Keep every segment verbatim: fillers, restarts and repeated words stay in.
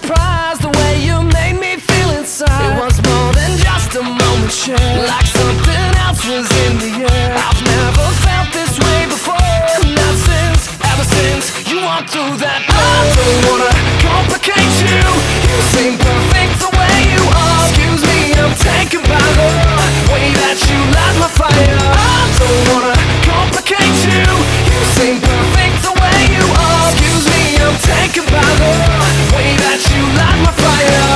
surprised the way you made me feel inside. It was more than just a moment shared, like something else was in the air. I've never felt this way before, not since, ever since you walked through that door. I don't wanna complicate you, you seem perfect the way you are. Excuse me, I'm taken by the way that you light my fire. I don't wanna complicate you, you seem perfect the way you are. Excuse me, I'm taken by the way that you light my fire.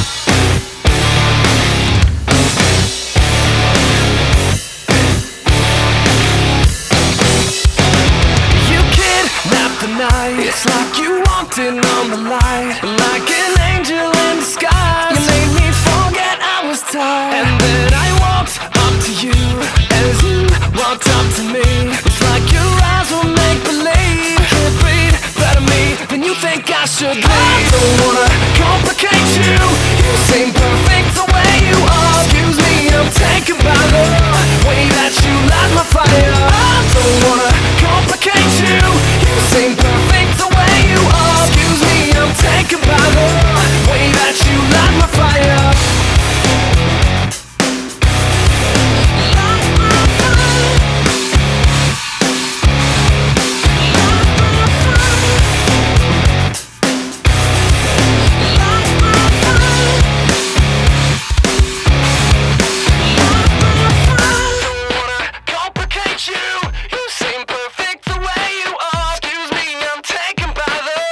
You kidnapped the night, it's like you walked in on the light, like an angel in disguise. You made me forget I was tired, and then I walked up to you as you walked up to me. It's like your eyes will make believe. Can't breathe better me than you think I should leave. I don't wanna complicate you, you seem perfect the way you are. Excuse me, I'm taken by the way that you light my fire. I don't wanna complicate you, you seem perfect the way you are. Excuse me, I'm taken by the way that you light my fire.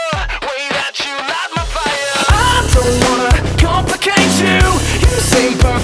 Same